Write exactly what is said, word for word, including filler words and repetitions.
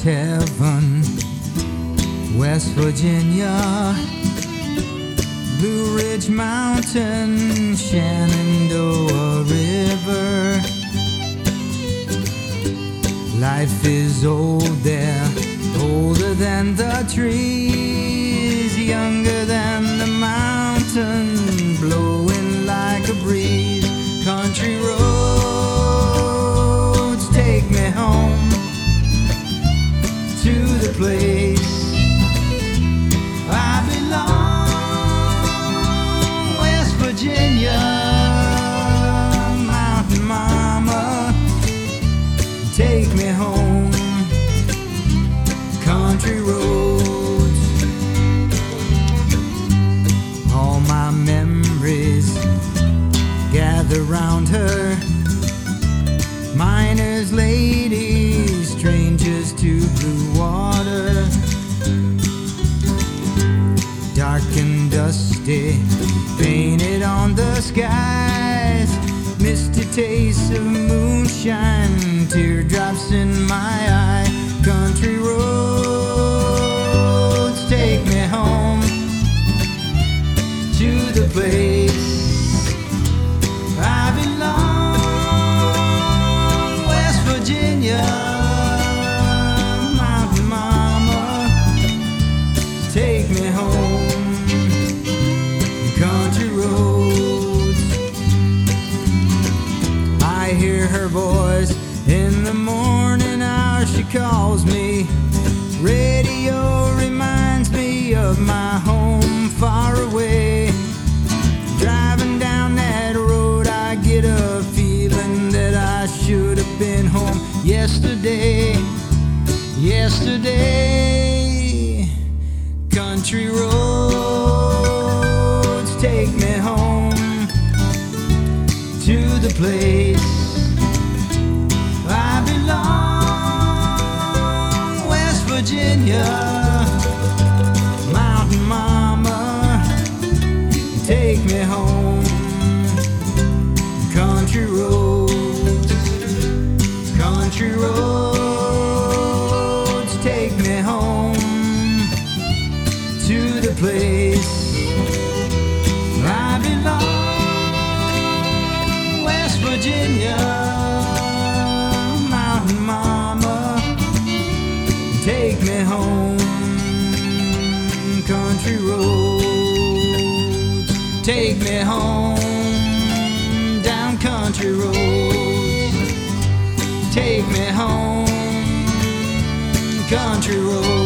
heaven. West Virginia, Blue Ridge Mountain, Shenandoah River. Life is old there, older than the trees, younger than the mountain, blowing like a breeze. Country roads take me home to the place I belong. West Virginia, mountain mama, take me home. Country roads, all my memories gather round her. Miners, ladies, strangers to blue water. Dark and dusty, painted on the skies. Misty taste of moonshine, teardrops in my eye. Country roads take me home to the place I belong. West Virginia, mountain mama, take me home. Country roads, I hear her voice in the morning hour. She calls me. Radio reminds me of my home far away. Driving down that road, I get a feeling that I should have been home yesterday. Yesterday, country roads take me home to the place I belong. West Virginia, mountain mama, take me home. Country roads, country roads, take me home to the place I belong. West Virginia, mountain mama, take me home. Country roads, take me home. Down country roads, take me home. Country roads.